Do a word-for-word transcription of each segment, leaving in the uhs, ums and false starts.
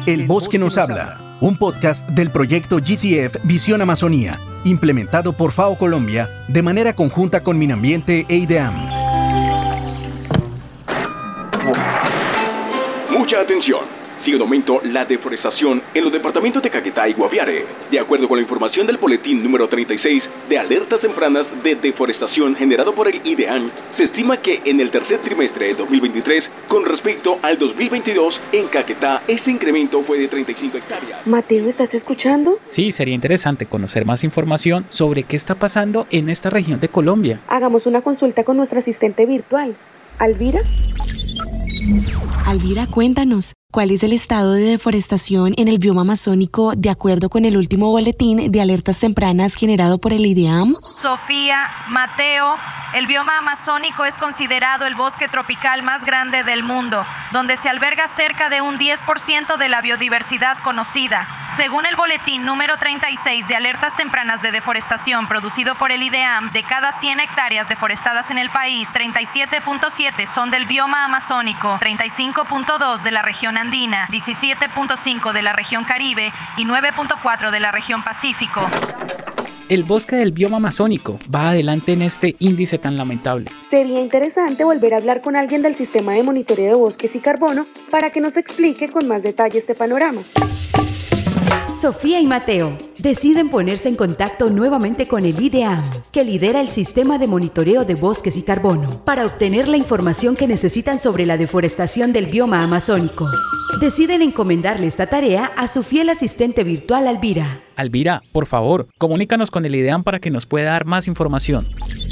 El Bosque Nos Habla, un podcast del proyecto G C F Visión Amazonía, implementado por FAO Colombia de manera conjunta con Minambiente e IDEAM. Mucha atención. Sigue en aumento la deforestación en los departamentos de Caquetá y Guaviare. De acuerdo con la información del boletín número treinta y seis de alertas tempranas de deforestación generado por el IDEAM, se estima que en el tercer trimestre de dos mil veintitrés, con respecto al dos mil veintidós, en Caquetá, este incremento fue de treinta y cinco hectáreas. Mateo, ¿estás escuchando? Sí, sería interesante conocer más información sobre qué está pasando en esta región de Colombia. Hagamos una consulta con nuestra asistente virtual. ¿Alvira? Alvira, cuéntanos, ¿cuál es el estado de deforestación en el bioma amazónico de acuerdo con el último boletín de alertas tempranas generado por el IDEAM? Sofía, Mateo, el bioma amazónico es considerado el bosque tropical más grande del mundo, donde se alberga cerca de un diez por ciento de la biodiversidad conocida. Según el boletín número treinta y seis de alertas tempranas de deforestación producido por el IDEAM, de cada cien hectáreas deforestadas en el país, treinta y siete punto siete son del bioma amazónico, treinta y cinco punto dos de la región andina, diecisiete punto cinco de la región Caribe y nueve punto cuatro de la región Pacífico. El bosque del bioma amazónico va adelante en este índice tan lamentable. Sería interesante volver a hablar con alguien del sistema de monitoreo de bosques y carbono para que nos explique con más detalle este panorama. Sofía y Mateo deciden ponerse en contacto nuevamente con el IDEAM, que lidera el sistema de monitoreo de bosques y carbono, para obtener la información que necesitan sobre la deforestación del bioma amazónico. Deciden encomendarle esta tarea a su fiel asistente virtual, Alvira. Alvira, por favor, comunícanos con el IDEAM para que nos pueda dar más información.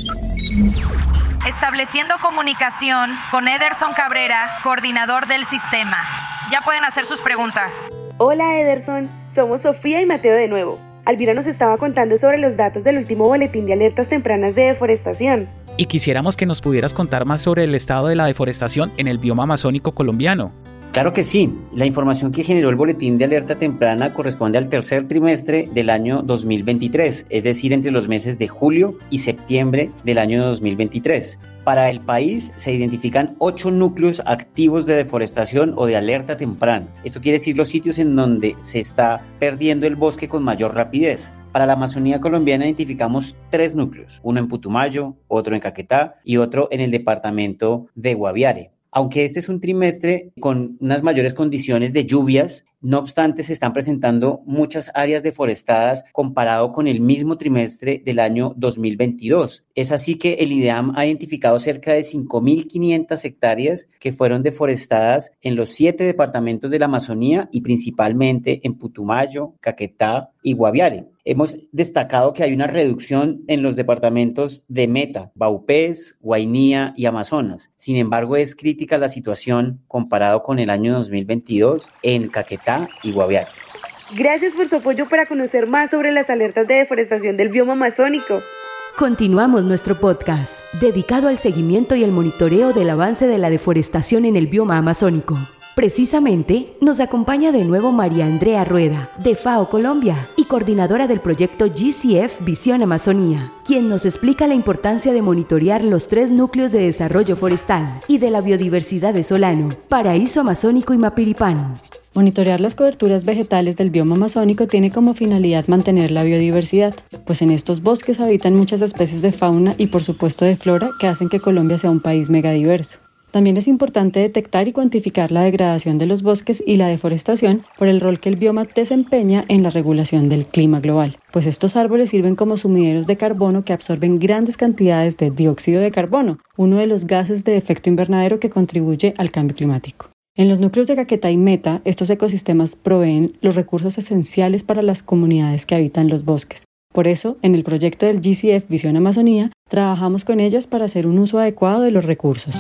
Estableciendo comunicación con Ederson Cabrera, coordinador del sistema. Ya pueden hacer sus preguntas. Hola Ederson, somos Sofía y Mateo de nuevo. Alvira nos estaba contando sobre los datos del último boletín de alertas tempranas de deforestación. Y quisiéramos que nos pudieras contar más sobre el estado de la deforestación en el bioma amazónico colombiano. Claro que sí. La información que generó el boletín de alerta temprana corresponde al tercer trimestre del año dos mil veintitrés, es decir, entre los meses de julio y septiembre del año dos mil veintitrés. Para el país se identifican ocho núcleos activos de deforestación o de alerta temprana. Esto quiere decir los sitios en donde se está perdiendo el bosque con mayor rapidez. Para la Amazonía colombiana identificamos tres núcleos, uno en Putumayo, otro en Caquetá y otro en el departamento de Guaviare. Aunque este es un trimestre con unas mayores condiciones de lluvias, no obstante se están presentando muchas áreas deforestadas comparado con el mismo trimestre del año dos mil veintidós. Es así que el IDEAM ha identificado cerca de cinco mil quinientas hectáreas que fueron deforestadas en los siete departamentos de la Amazonía y principalmente en Putumayo, Caquetá y Guaviare. Hemos destacado que hay una reducción en los departamentos de Meta, Vaupés, Guainía y Amazonas. Sin embargo, es crítica la situación comparado con el año dos mil veintidós en Caquetá y Guaviare. Gracias por su apoyo para conocer más sobre las alertas de deforestación del bioma amazónico. Continuamos nuestro podcast, dedicado al seguimiento y el monitoreo del avance de la deforestación en el bioma amazónico. Precisamente, nos acompaña de nuevo María Andrea Rueda, de FAO Colombia y coordinadora del proyecto G C F Visión Amazonía, quien nos explica la importancia de monitorear los tres núcleos de desarrollo forestal y de la biodiversidad de Solano, Paraíso Amazónico y Mapiripán. Monitorear las coberturas vegetales del bioma amazónico tiene como finalidad mantener la biodiversidad, pues en estos bosques habitan muchas especies de fauna y por supuesto de flora que hacen que Colombia sea un país megadiverso. También es importante detectar y cuantificar la degradación de los bosques y la deforestación por el rol que el bioma desempeña en la regulación del clima global, pues estos árboles sirven como sumideros de carbono que absorben grandes cantidades de dióxido de carbono, uno de los gases de efecto invernadero que contribuye al cambio climático. En los núcleos de Caquetá y Meta, estos ecosistemas proveen los recursos esenciales para las comunidades que habitan los bosques. Por eso, en el proyecto del G C F Visión Amazonía, trabajamos con ellas para hacer un uso adecuado de los recursos.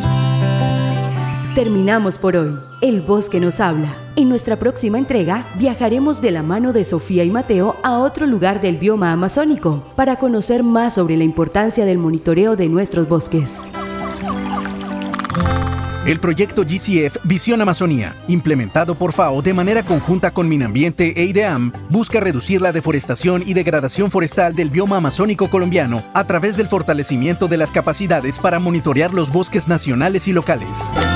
Terminamos por hoy. El Bosque Nos Habla. En nuestra próxima entrega viajaremos de la mano de Sofía y Mateo a otro lugar del bioma amazónico para conocer más sobre la importancia del monitoreo de nuestros bosques. El proyecto G C F Visión Amazonía, implementado por FAO de manera conjunta con Minambiente e IDEAM, busca reducir la deforestación y degradación forestal del bioma amazónico colombiano a través del fortalecimiento de las capacidades para monitorear los bosques nacionales y locales.